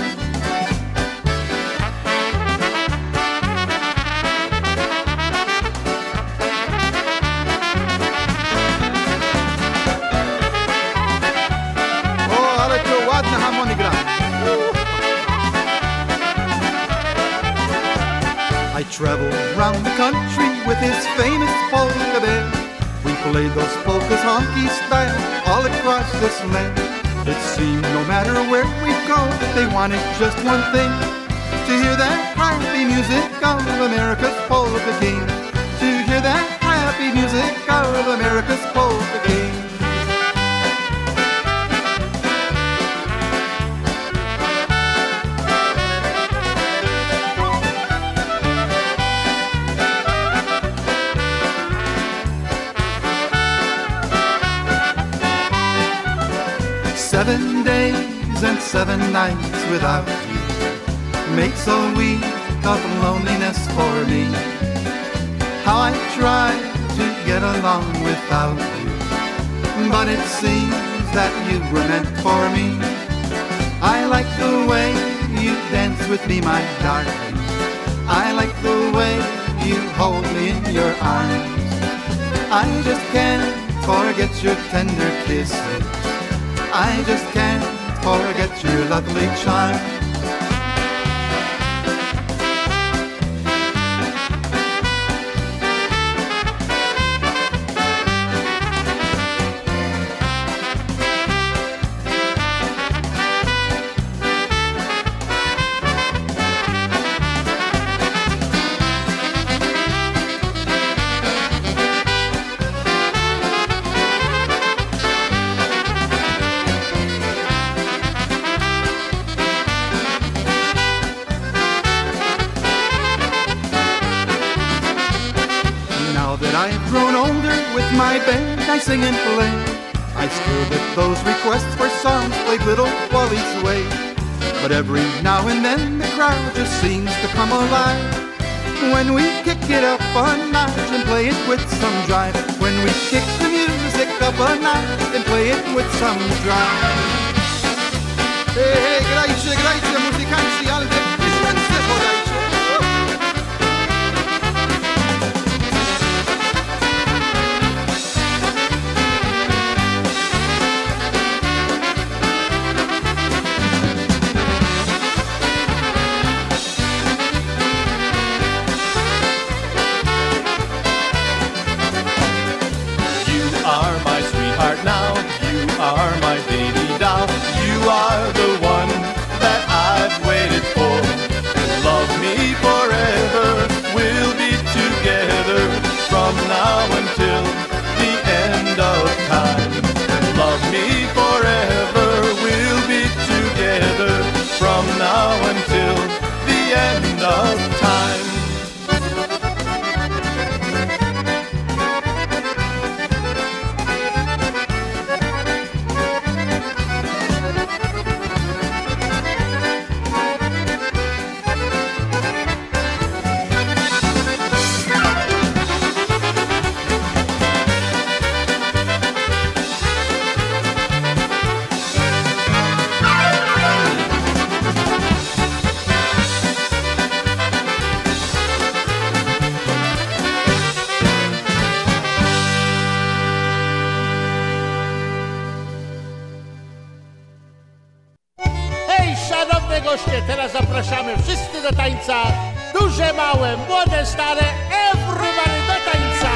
I travel round the country with his famous polka band. We play those polkas honky style all across this land. It seemed no matter where we go, they wanted just one thing, to hear that happy music of America's polka king. To hear that happy music of America's polka king. Seven days and seven nights without you makes a week of loneliness for me. How I try to get along without you, but it seems that you were meant for me. I like the way you dance with me, my darling. I like the way you hold me in your arms. I just can't forget your tender kisses. I just can't forget your lovely charm. I've grown older with my band, I sing and play. I still get those requests for songs played little Wally's way. But every now and then the crowd just seems to come alive when we kick it up a notch and play it with some drive. When we kick the music up a notch and play it with some drive. Hej, hej, grajcie, grajcie muzykanci, ale i ręce podajcie. Now, you are my baby doll. You are the one that I've waited Szanowne goście, teraz zapraszamy wszyscy do tańca. Duże, małe, młode, stare, everybody do tańca.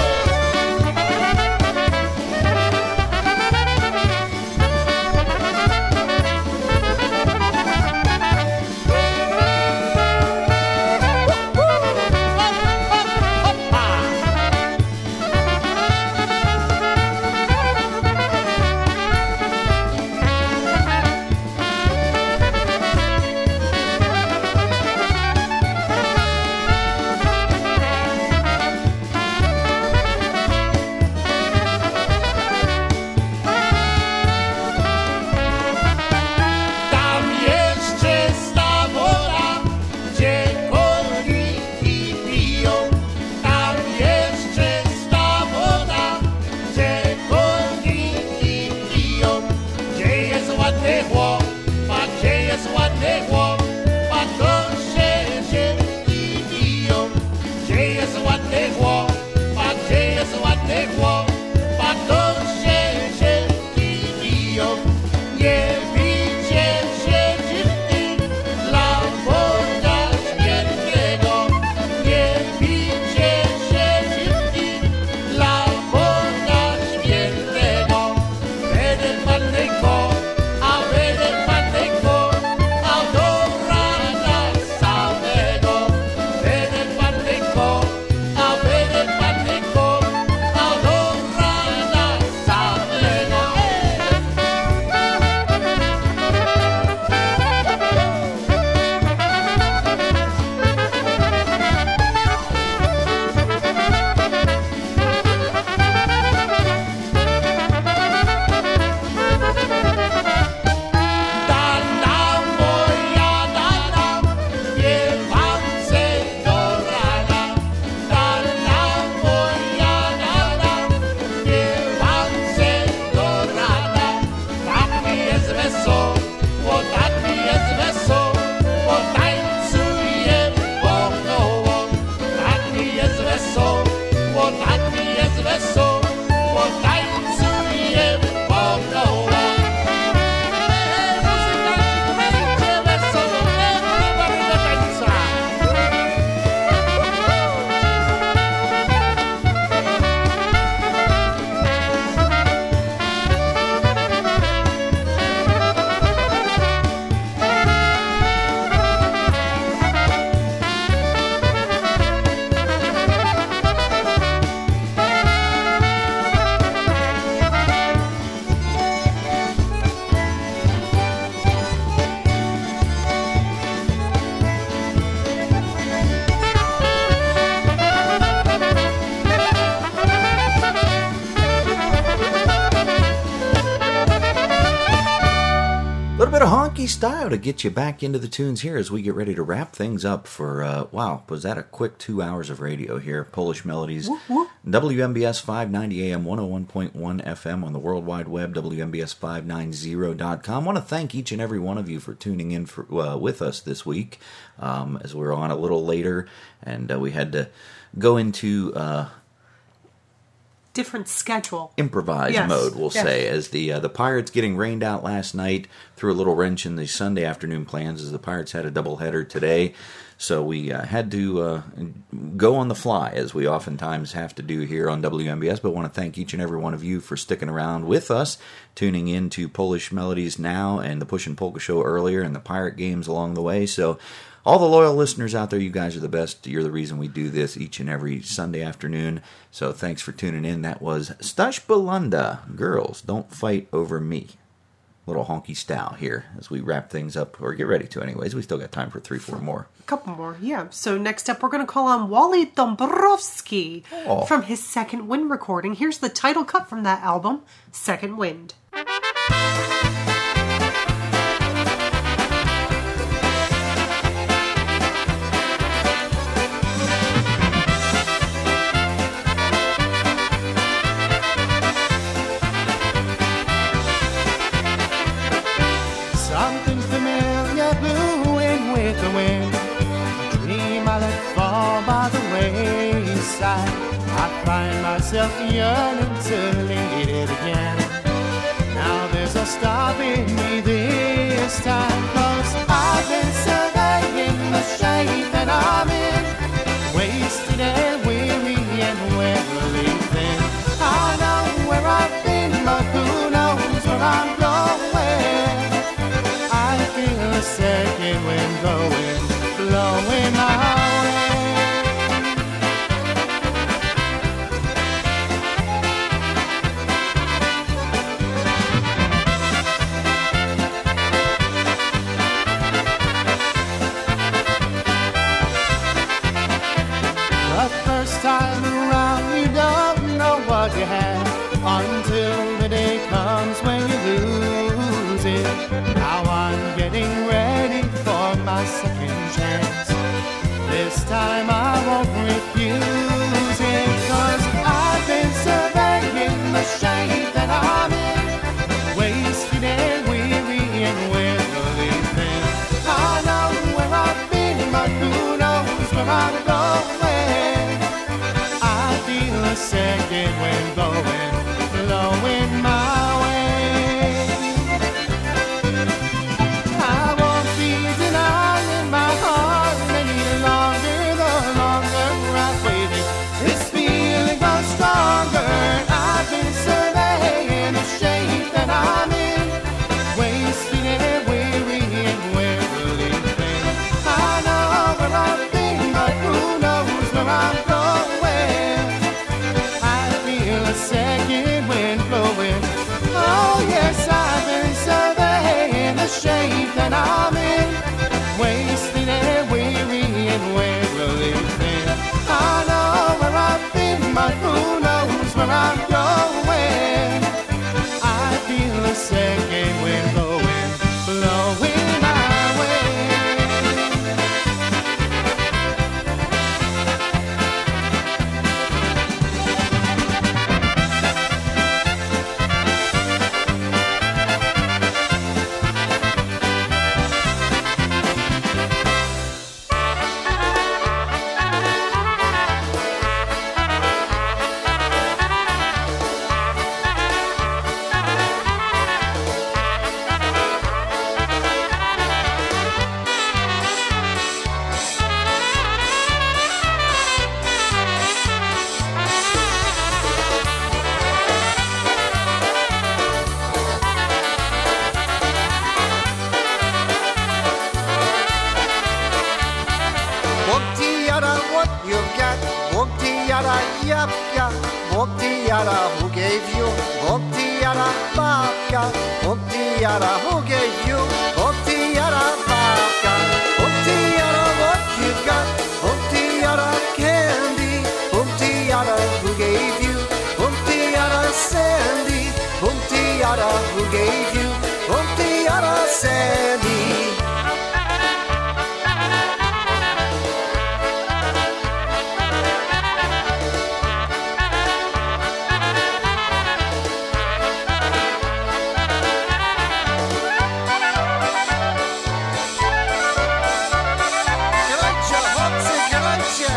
Style to get you back into the tunes here as we get ready to wrap things up for, uh, wow, was that a quick two hours of radio here? Polish Melodies, whoop, whoop. W M B S five ninety A M, one oh one point one F M on the World Wide Web, W M B S five ninety dot com. I want to thank each and every one of you for tuning in for, uh, with us this week um, as we're on a little later and uh, we had to go into... Uh, different schedule. Improvised yes. mode, we'll yes. say, as the uh, the Pirates getting rained out last night threw a little wrench in the Sunday afternoon plans as the Pirates had a doubleheader today. So we uh, had to uh, go on the fly, as we oftentimes have to do here on W M B S, but I want to thank each and every one of you for sticking around with us, tuning in to Polish Melodies now and the Push and Polka Show earlier and the Pirate games along the way. So all the loyal listeners out there, you guys are the best. You're the reason we do this each and every Sunday afternoon. So thanks for tuning in. That was Stash Belunda, Girls Don't Fight Over Me. Little honky style here as we wrap things up, or get ready to anyways. We still got time for three, four more. A couple more, yeah. So next up, we're going to call on Wally Dombrowski oh. from his Second Wind recording. Here's the title cut from that album, Second Wind. I find myself yearning to lead it again. Now there's a stopping me this time, 'cause I shape that I'm in, wasted and weary and wearily thin. I know where I've been, but who knows where I'm going. I feel a second wind blowing, blowing my way. The first time around you don't know what you have until the day comes when you lose it. Now I'm getting ready for my second chance. This time I won't refuse it, 'cause I've been surveying the shape that I'm in, wasted and weary and wearily thin. I know where I've been, but who knows where I'm going. I feel a second wind blowing, blowing my way. I won't be denying my heart any longer. The longer I've waited, this feeling grows stronger. I've been surveying the shape that I'm in, wasted and weary and wearily thin. I know where I've been, but who knows where I'm going. I feel a second wind blowing. Oh yes, I've been surveying the shape that I'm in, wasted and weary and wearily thin. I know where I've been, but who knows where I'm going. I feel a second wind blowing, blowing my way. Whoop-dee-yada, what you've got. Whoop-dee-yada, yap, yap. Whoop-dee-yada, who gave you? Whoop-dee-yada, babka. Whoop-dee-yada, who gave you? Whoop-dee-yada, babka. Whoop-dee-yada, what you've got. Whoop-dee-yada, candy. Whoop-dee-yada, who gave you? Whoop-dee-yada, Sandy. Whoop-dee-yada, who gave you? Whoop-dee-yada, Sandy. Galacha, hopsy, galacha.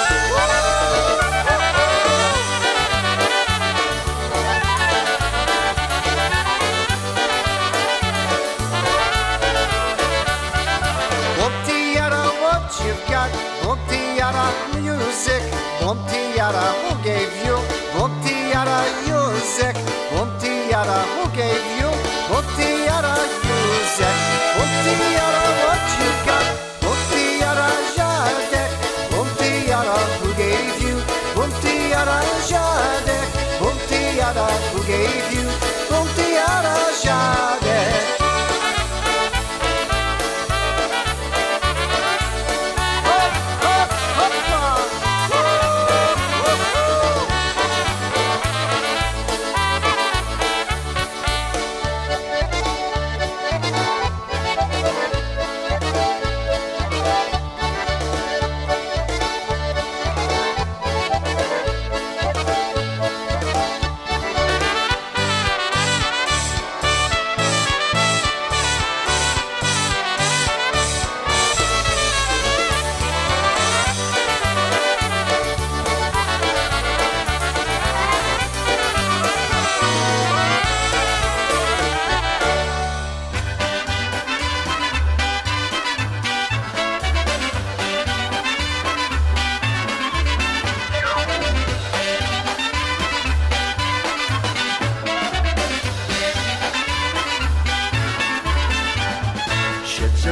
Whoop-dee-yada, what you've got. Whoop-dee-yada, music. Whoop-dee-yada, who gave you? Whoop-dee-yada, music. Whoop-dee-yada, who gave you? Whoop-dee-yada, music. Whoop-dee-yada, what you've got. Whoop-dee-yada, jadek. Whoop-dee-yada, who gave you? Whoop-dee-yada, jadek. Whoop-dee-yada, who gave you? Whoop-dee-yada, jadek. Hop, hop, hoppa. Woo, woo, woo.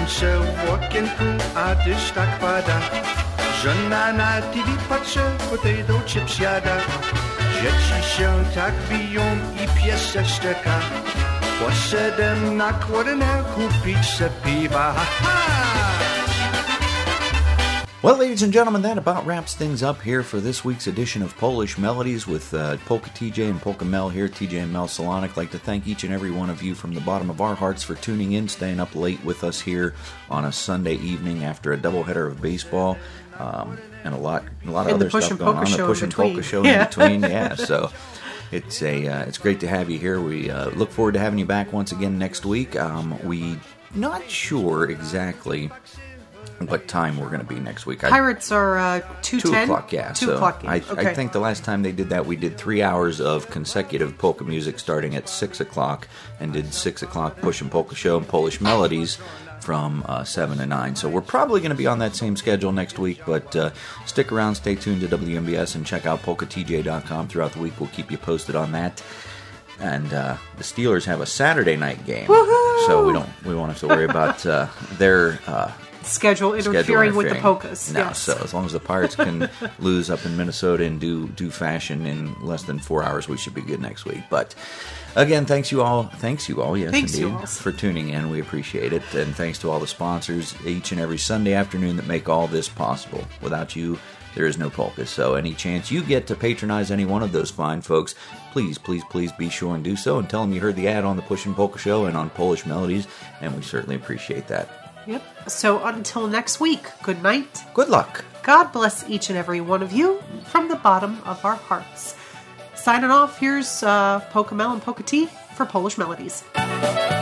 patrzę w okienku, a tyś tak pada. Żona na T V patrzy, potato chips jada. Dzieci się tak biją i pies się szczeka. Poszedłem na kładnę kupić se piwa. Ha, ha! Well, ladies and gentlemen, that about wraps things up here for this week's edition of Polish Melodies with uh, Polka T J and Polka Mel here, T J and Mel Solonik. I'd like to thank each and every one of you from the bottom of our hearts for tuning in, staying up late with us here on a Sunday evening after a doubleheader of baseball. Um, and a lot, a lot of and other stuff going on. The Push and Polka show yeah. in between, yeah. So it's a, uh, it's great to have you here. We uh, look forward to having you back once again next week. Um, we not sure exactly what time we're going to be next week. I, Pirates are uh, two ten? Two o'clock, yeah. Two so o'clock. I, okay. I think the last time they did that, we did three hours of consecutive polka music starting at six o'clock and did six o'clock Push and Polka Show and Polish Melodies from uh, seven to nine. So we're probably going to be on that same schedule next week, but uh, stick around, stay tuned to W M B S, and check out polka T J dot com throughout the week. We'll keep you posted on that. And uh, the Steelers have a Saturday night game, Woohoo! so we don't we won't have to worry about uh, their uh, schedule interfering, schedule interfering with the polkas. No, yes. so as long as the Pirates can lose up in Minnesota and do do fashion in less than four hours, we should be good next week. But again, thanks you all, thanks you all, yes thanks indeed, you all. for tuning in. We appreciate it, and thanks to all the sponsors each and every Sunday afternoon that make all this possible. Without you, there is no polka. So any chance you get to patronize any one of those fine folks, please, please, please be sure and do so, and tell them you heard the ad on the Push and Polka Show and on Polish Melodies, and we certainly appreciate that. Yep. So until next week, good night. Good luck. God bless each and every one of you from the bottom of our hearts. Signing off, here's uh, Polka Mel and Polka T for Polish Melodies.